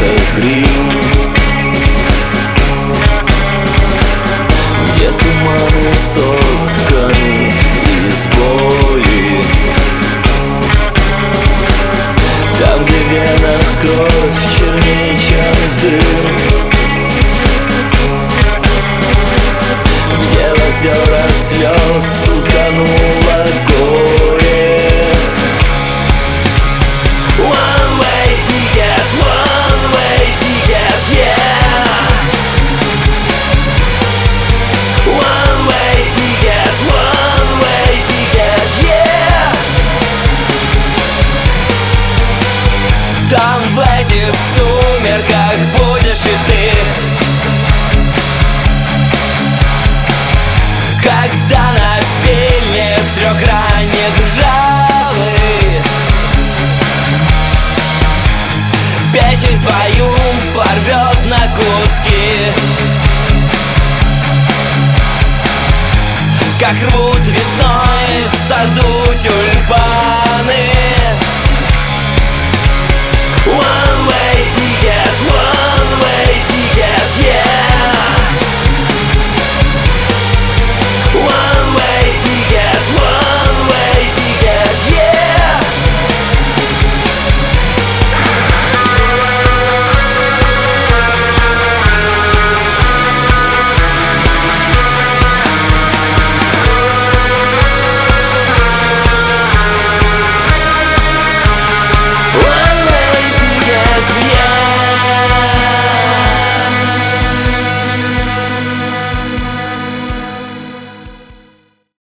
грим, где туманы сотканы из боли, там, где в венах кровь чернее, чем дым, где в озерах слез утонуло горе. One way ticket, yeah. One way ticket, yeah. Там в этих сумерках будешь и ты, когда напильник трехгранник ржавый печень твою порвет на куски, как рвут весной в саду тюльпаны.